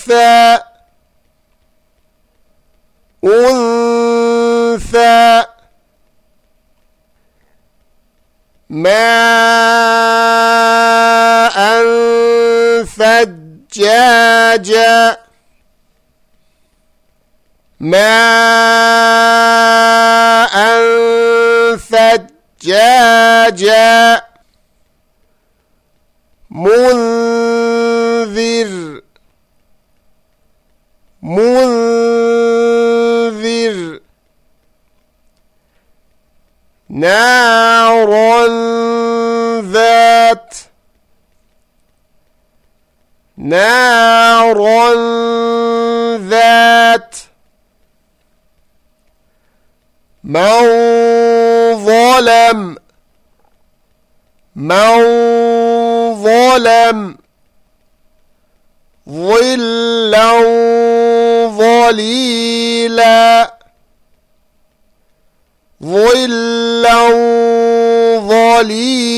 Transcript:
أنثى أنثى ماء ثجاجا ماء ثجاجا منذر منذر نارا ذات نارا ذات من ظلم من ظلم ظلا ظليلا ظلا ظليلا